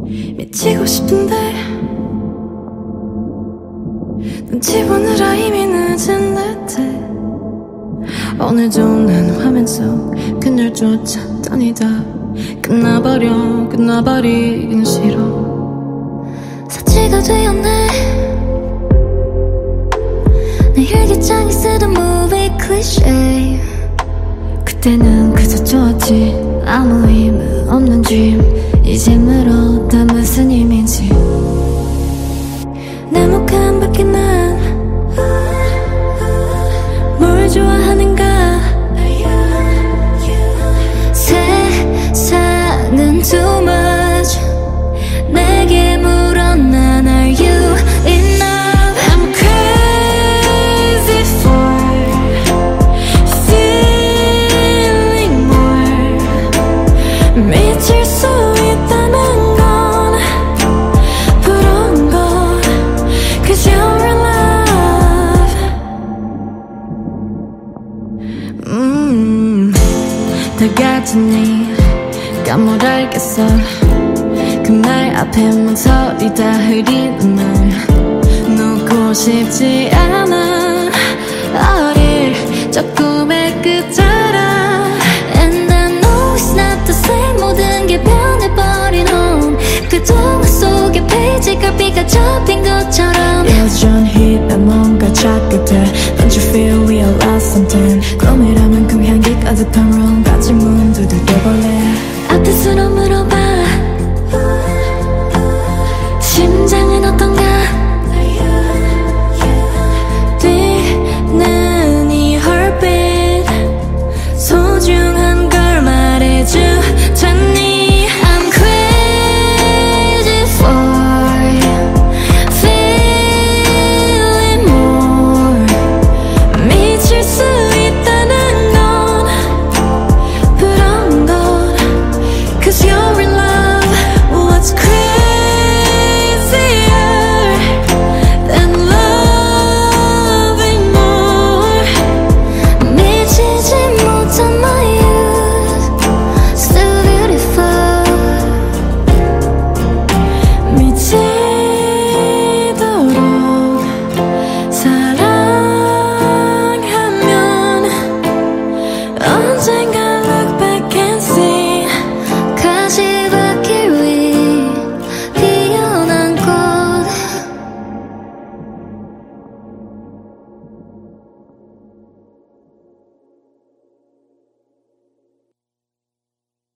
미치고 싶은데 눈치 보느라 이미 늦은 듯해. 오늘도 난 화면 속 그녀를 쫓아다니다 끝나버리긴 싫어. 사치가 되었네 내 일기장에 쓰던 movie cliché. 그때는 그저 좋았지 아무 의미 없는 dream. 이제 물어 다 무슨 의미인지. 내 목 한 바퀴 난 뭘 좋아하는가. 세상은 too much 내게 물어 난 are you enough. I'm crazy for feeling more. 미칠 수 있다는 건 부러운 것 cause you're in love. 다가지니까 뭘 알겠어. 그말 앞에 망설이 다 흐리는 날 놓고 싶지 않아. 어릴 적 꿈의 끝자락 And I know it's not the same. 모든 게 변해버린 home. 그 동화 속의 페이지가 비가 접힌 것처럼 여전히 난 뭔가 찾게 돼. Don't you feel we are lost sometimes. 꿈이라면 그 향기 가득한 room 같이 문 두들겨볼래. 앞에서로 물어봐